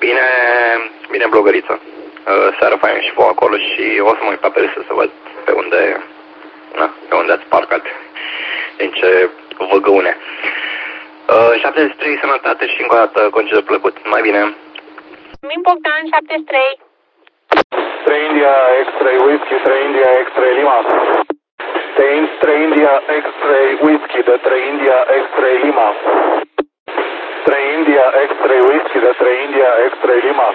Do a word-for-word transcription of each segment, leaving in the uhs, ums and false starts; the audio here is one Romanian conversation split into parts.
Bine, bine blogăriță. Seara faină și vouă acolo și o să mă uit pe apele să văd pe unde, na, pe unde ați parcat, din ce văgăune. șaptezeci și trei, sănătate și încă o dată concediu plăcut. Mai bine. Min Bogdan, șaptezeci și trei. trei India X-Ray Whiskey, trei India X-Ray Lima. trei India X-Ray Whiskey de trei India X-Ray Lima. trei India X-Ray Whiskey de trei India X-Ray Lima.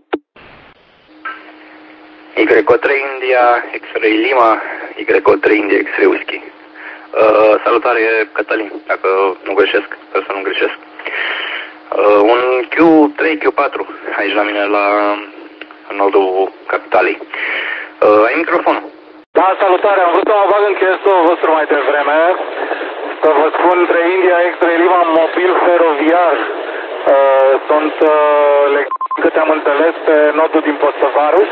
Y trei India X-Ray Lima, Y trei India X-Ray Whiskey. Uh, salutare, Cătălin, dacă nu greșesc, sper să nu greșesc. Uh, un Q trei, Q patru, aici la mine, la nodul capitalei. Uh, ai microfonul? Da, salutare, am vrut să mă bag în chestul vostru mai devreme, să vă spun trei India X-Ray Lima, mobil feroviar. Uh, sunt, uh, legat, câte am înțeles, pe nodul din Postăvaru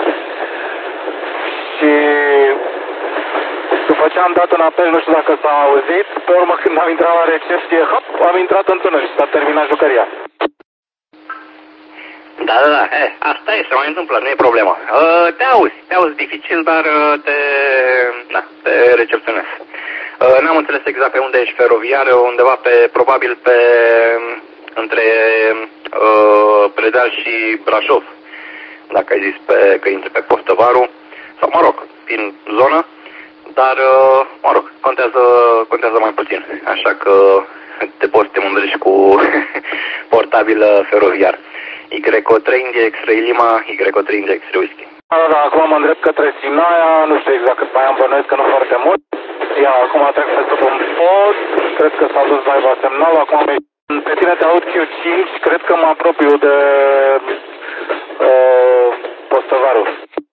și după ce am dat un apel, nu știu dacă s-a auzit, pe urmă când am intrat la recepție, hop, am intrat în tunel și s-a terminat jucăria. Da, da, da, e, asta e, se mai întâmplă, nu e problema. Uh, te auzi, te auzi dificil, dar uh, te, na, te recepționez. Uh, n-am înțeles exact pe unde ești feroviar, undeva pe, probabil pe, între uh, Predeal și Brașov, dacă ai zis pe, că intri pe Postăvaru, sau mă rog, prin zonă, dar, uh, mă rog, contează, contează mai puțin, așa că te poți te mândrești cu portabil feroviar. Y trei India X-Ray Lima, Y trei India X-Ray Whiskey. Da, da, acum mă îndrept către Sinaia, nu știu exact cât mai am, bănuiesc că nu foarte mult. Ia, acum trec pe sub un pod, cred că s-a dus live semnalul, acum pe tine te aud Q cinci, cred că mă apropiu de uh, Postăvaru.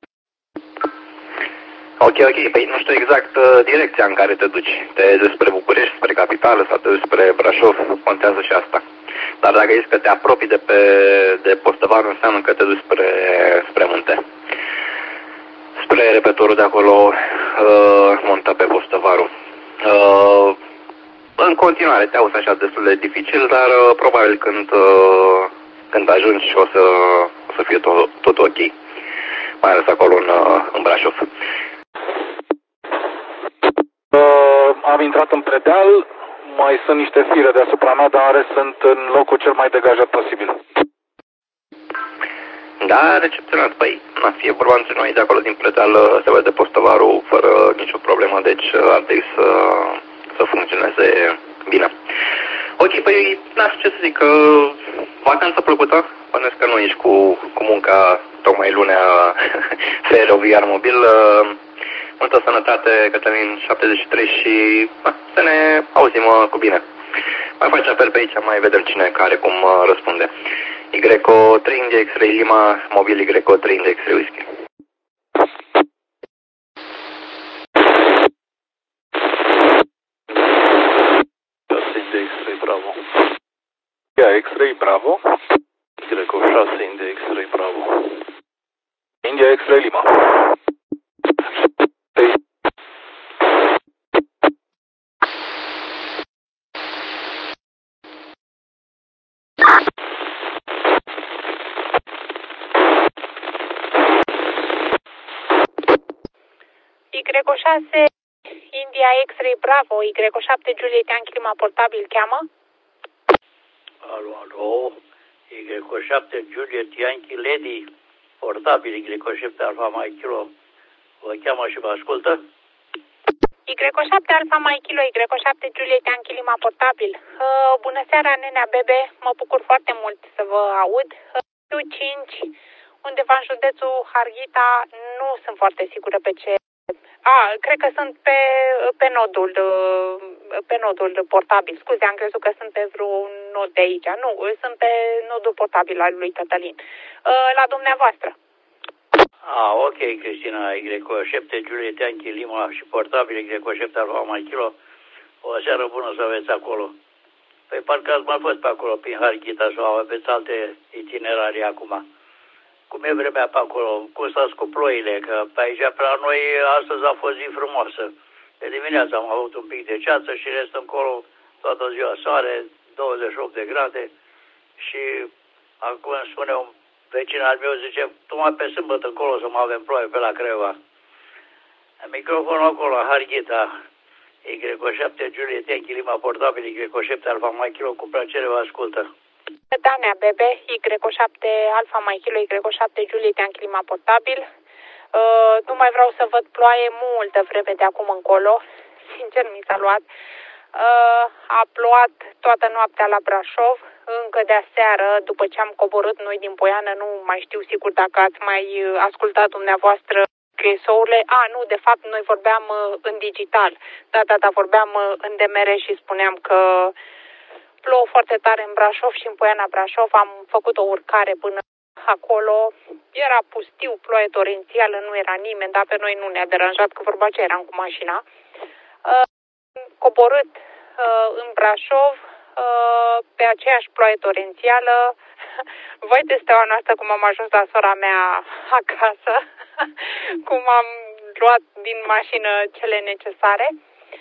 Ok, ok, păi nu știu exact uh, direcția în care te duci. Te duci spre București, spre capitală sau te duci spre Brașov, contează și asta. Dar dacă zici că te apropii de, pe, de Postăvaru, înseamnă că te duci spre, spre munte. Spre repetorul de acolo, uh, montă pe Postăvaru. Uh, în continuare, te auzi așa destul de dificil, dar uh, probabil când, uh, când ajungi o să, o să fie tot, tot ok. Mai ales acolo în, uh, în Brașov. Uh, am intrat în Predeal, mai sunt niște fire deasupra mea, dar în rest sunt în locul cel mai degajat posibil. Da, recepționat. Păi, na, fie vorba între noi, de acolo din Predeal se vede Postăvaru fără nicio problemă, deci ar trebui să, să funcționeze bine. Ok, păi, n-aș ce să zic, vacanță plăcută, bănuiesc că nu ești cu, cu munca tocmai lunea feroviar mobil. Multă sănătate, Cătălin șaptezeci și trei și na, să ne auzim cu bine. Mai faci apel pe aici, mai vedem cine care cum răspunde. Y trei India X-Ray Lima, mobil Y trei India X-Ray Whiskey. India X-Ray Bravo. India X-Ray Bravo. Y șase India X-Ray Bravo. India X-Ray Lima. Y șase India X-Ray Bravo, Y șapte Juliet Yankee Lima portabil cheamă? Alo, alo, Y șapte Juliet Yankee Lady portabil, Y șapte Alfa Mike Kilo, vă cheamă și vă ascultă? Y șapte Alfa Mike Kilo, Y șapte Juliet Yankee Lima portabil. Uh, bună seara, nenea Bebe, mă bucur foarte mult să vă aud. Q cinci, undeva în județul Harghita, nu sunt foarte sigură pe ce. A, cred că sunt pe, pe nodul pe nodul portabil. Scuze, am crezut că sunt pe vreun nod de aici. Nu, sunt pe nodul portabil al lui Cătălin. La dumneavoastră. Ah, ok, Cristina, Y șapte Juliet Yankee Lima și portabil Y șapte Alfa Mike Kilo. O seară bună să aveți acolo. Păi parcă ați mai fost pe acolo, prin Harghita, sau aveți alte itinerarii acum. Cum e vremea pe acolo? Cum stați cu ploile? Că pe aici, pe la noi, astăzi a fost zi frumoasă. De dimineață am avut un pic de ceață și restul încolo toată ziua soare, douăzeci și opt de grade. Și acum îmi spune un Vecinul al meu zice, tocmai pe sâmbătă încolo să mă avem ploaie pe la Craiova. Microfonul acolo, Harghita, Y șapte, Juliet Yankee, Lima Portabil, Y șapte, Alfa Mike Kilo, cu plăcere vă ascultă. Danea Bebe, Y șapte, Alfa Mike Kilo, Y șapte, Juliet Yankee, Lima Portabil. Uh, nu mai vreau să văd ploaie multă vreme de acum încolo. Sincer, mi s-a luat. Uh, a plouat toată noaptea la Brașov, încă de aseară, după ce am coborât noi din Poiană, nu mai știu sigur dacă ați mai ascultat dumneavoastră scrisorile. A, nu, de fapt, noi vorbeam uh, în digital. Da, da, da, vorbeam uh, în D M R și spuneam că plouă foarte tare în Brașov și în Poiana Brașov. Am făcut o urcare până acolo. Era pustiu, ploaie torențială, nu era nimeni, dar pe noi nu ne-a deranjat, că vorba ce eram cu mașina. Uh, coborât uh, în Brașov, uh, pe aceeași ploaie torențială. Vai de steaua noastră cum am ajuns la sora mea acasă, cum am luat din mașină cele necesare.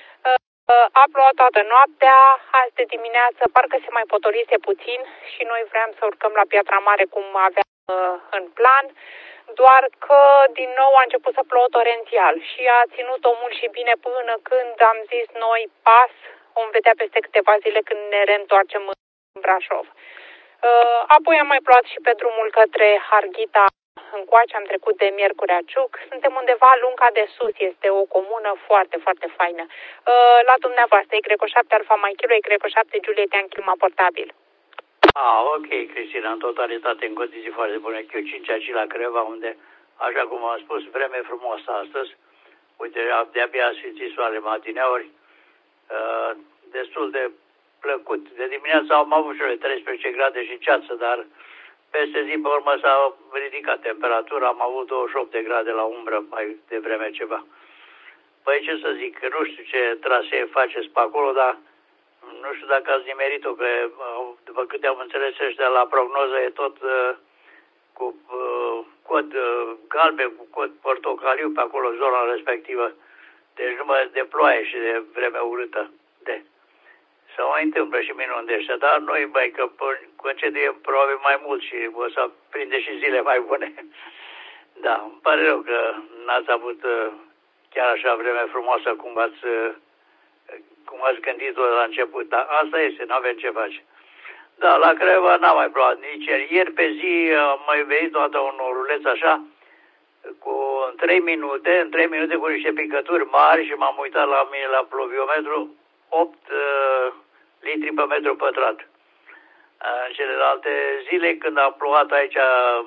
A plouat toată noaptea, azi de dimineață parcă se mai potolise puțin și noi vreau să urcăm la Piatra Mare cum aveam în plan, doar că din nou a început să plouă torențial și a ținut-o mult și bine până când am zis noi pas, vom vedea peste câteva zile când ne reîntoarcem în Brașov. Apoi am mai plouat și pe drumul către Harghita încoace, am trecut de Miercurea Ciuc. Suntem undeva Lunca de Sus, este o comună foarte, foarte faină. La dumneavoastră, Y șapte Alfa Mike Kilo, Y șapte Juliet Yankee, Lima Portabil. Ah, ok, Cristina, în totalitate, în condiții foarte bune. Q cinci aici la Creva, unde, așa cum am spus, vreme frumoasă astăzi. Uite, de-abia a sfințit soarele matineori, uh, destul de plăcut. De dimineața am avut și treisprezece grade și ceață, dar peste zi, pe urmă, s-a ridicat temperatura. Am avut douăzeci și opt de grade la umbră mai devreme ceva. Păi ce să zic, nu știu ce trasee faceți pe acolo, dar nu știu dacă ați nimerit-o, că după câte am înțeles ăștia la prognoză e tot uh, cu uh, cod uh, galben, cu cod portocaliu pe acolo, zona respectivă. Deci numai de ploaie și de vreme urâtă. De. Se mai întâmplă și minuni de ăștia, dar noi mai că concediem probabil mai mult și o să prinde și zile mai bune. Da, îmi pare rău că n-ați avut uh, chiar așa vreme frumoasă cum ați, uh, cum ați gândit-o la început, dar asta este, n-avem ce face. Da, la Craiova n-a mai plouat nici ieri. Ieri pe zi am mai venit toată un oruleț așa, cu în trei minute, în trei minute cu niște picături mari și m-am uitat la mine la pluviometru, opt uh, litri pe metru pătrat. În celelalte zile, când a plouat aici uh,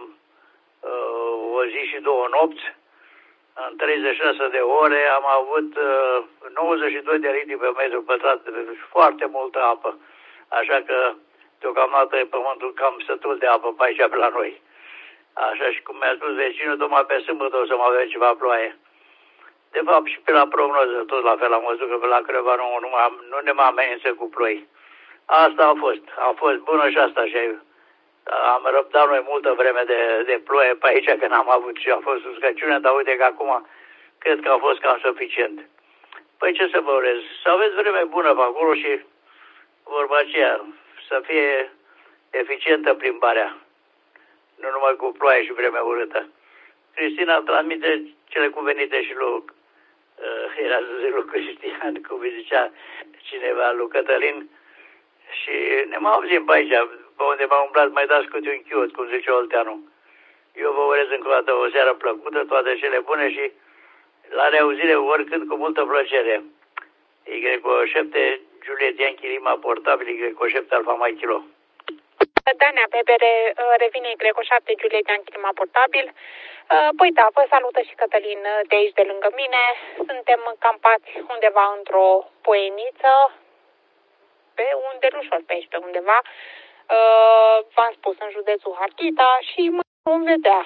o zi și două nopți, în treizeci și șase de ore am avut uh, nouăzeci și doi de litri pe metru pătrat, foarte multă apă. Așa că deocamdată e pământul cam sătul de apă pe aici pe la noi. Așa și cum mi-a spus vecinul, tocmai pe sâmbătă o să mai avem ceva ploaie. De fapt și pe la prognoză, tot la fel am văzut că pe la Craiova nu, nu, nu ne mai amenință cu ploi. Asta a fost, a fost bună și asta și am răbdat noi multă vreme de, de ploaie pe aici, că n-am avut și a fost uscăciune, dar uite că acum cred că a fost cam suficient. Păi ce să vă urez? Să aveți vreme bună pe acolo și vorba aceea, să fie eficientă plimbarea, nu numai cu ploaie și vreme urâtă. Cristina transmite cele cuvenite și lui, uh, era să zic lui Cristian, cum îi zicea cineva, lui Cătălin, și ne mai auzim pe aici, pe unde m-am umblat, mai dați câte un chiot, cum zice Olteanu. Eu vă urez încă o dată o seară plăcută, toate cele bune și la reauzire oricând cu multă plăcere. Y șapte Juliet Yankee Lima Portabil, Y șapte Alfa Mike Kilo. Danea Bebere, revine Y șapte Juliet Yankee Lima Portabil. Păi da, vă salută și Cătălin de aici de lângă mine. Suntem campați undeva într-o poieniță, pe un delușor pe aici, pe undeva. V-am spus, în județul Harghita și mă vom vedea.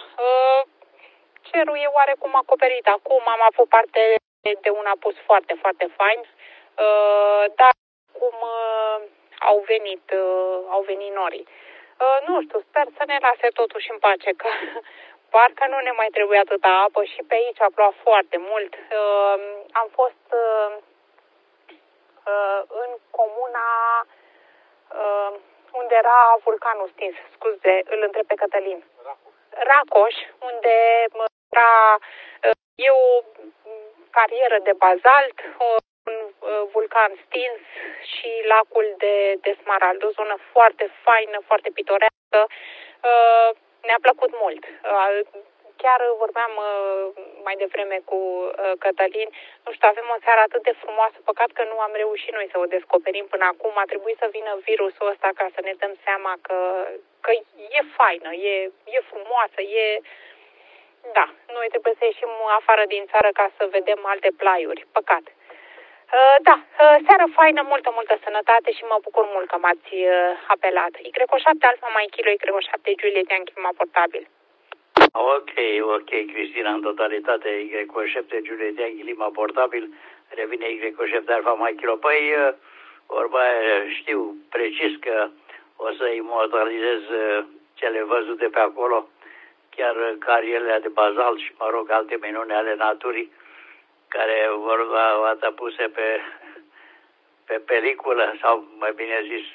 Cerul e oarecum acoperit acum, am avut parte de un apus foarte, foarte fain, dar cum au venit, au venit norii. Nu știu, sper să ne lase totuși în pace, că parcă nu ne mai trebuie atâta apă și pe aici a plouat foarte mult. Am fost în comuna unde era vulcanul stins, scuze, îl întreb pe Cătălin. Racoș, unde era e o carieră de bazalt, un vulcan stins și lacul de, de Smarald, o zonă foarte faină, foarte pitorească. Ne-a plăcut mult. Chiar vorbeam mai devreme cu Cătălin, nu știu, avem o seară atât de frumoasă, păcat că nu am reușit noi să o descoperim până acum, a trebuit să vină virusul ăsta ca să ne dăm seama că, că e faină, e, e frumoasă, e... Da, noi trebuie să ieșim afară din țară ca să vedem alte plaiuri, păcat. Da, seară faină, multă, multă sănătate și mă bucur mult că m-ați apelat. Y șapte Alfa Mai Kilo, Y șapte Juliet Yankee portabil. Ok, ok, Cristina, în totalitate, Y șapte Juliet Yankee Lima portabil, revine Y șapte Alfa Mai Kilo. Păi, vorba știu precis că o să imortalizez cele văzute pe acolo, chiar carierele de bazalt și, mă rog, alte minuni ale naturii, care vor fi puse pe, pe peliculă sau, mai bine zis,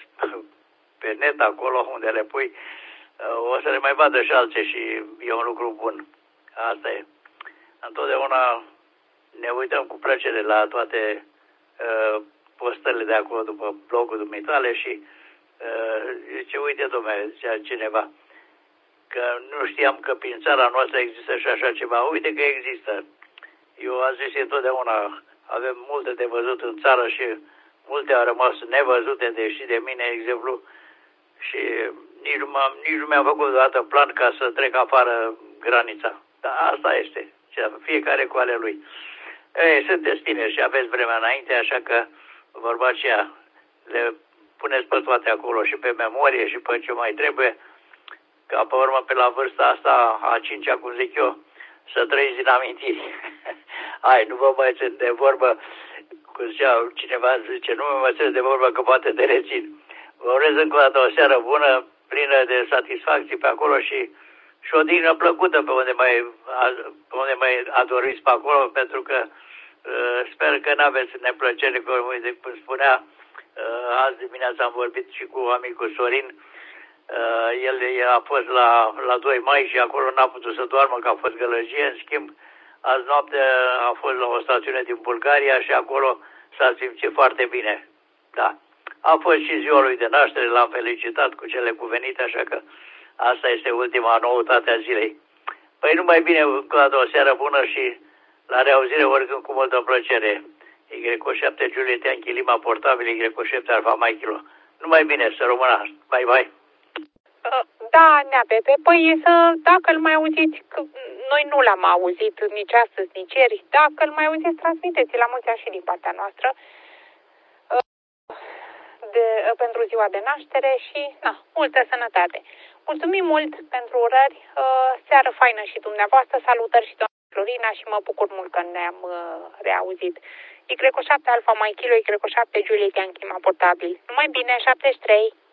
pe net acolo unde le pui, o să le mai vadă și alții și e un lucru bun. Asta e. Întotdeauna ne uităm cu plăcere la toate uh, postările de acolo după blogul dumitale și uh, zice, uite, dom'le, zicea cineva, că nu știam că prin țara noastră există și așa ceva. Uite că există. Eu am zis întotdeauna, avem multe de văzut în țară și multe au rămas nevăzute, deși de mine, exemplu, și nici nu, nici nu mi-am făcut odată plan ca să trec afară granița. Dar asta este. Fiecare cu ale lui. Ei, sunteți tineri și aveți vremea înainte, așa că vorba aceea le puneți pe toate acolo și pe memorie și pe ce mai trebuie, ca pe urmă pe la vârsta asta, a cincea, cum zic eu, să trăiți din amintiri. Hai, nu vă mai țin de vorbă, cum zicea cineva, zice, nu mă țin de vorbă că poate te rețin. Vă urez încă o dată o seară bună, plină de satisfacții pe acolo și, și o dignă plăcută pe unde mai, pe unde mai adoriți pe acolo, pentru că uh, sper că n-aveți neplăcere, cum spunea, uh, azi dimineața am vorbit și cu amicul Sorin. Uh, el, el a fost la, la doi mai și acolo n-a putut să doarmă, că a fost gălăgie. În schimb, azi noapte a fost la o stațiune din Bulgaria și acolo s-a simțit foarte bine. Da. A fost și ziua lui de naștere, l-am felicitat cu cele cuvenite, așa că asta este ultima noutate a zilei. Păi numai bine, încă o seară bună și la reauzire oricând cu multă plăcere. Y șapte Juliet Yankee Lima portabil, Y șapte Alfa Mai Kilo. Numai bine, să rămână. Bye, bye. Da, Nea Pepe, păi să, dacă îl mai auziți, că noi nu l-am auzit nici astăzi, nici ieri, dacă îl mai auziți, transmiteți la mulți ani și din partea noastră de, pentru ziua de naștere și, na, multă sănătate. Mulțumim mult pentru urări, seară faină și dumneavoastră, salutări și doamna Florina și mă bucur mult că ne-am reauzit. Y șapte Alfa Mai Kilo, Y șapte Juliet Yankee portabil. Numai bine, șaptezeci și trei.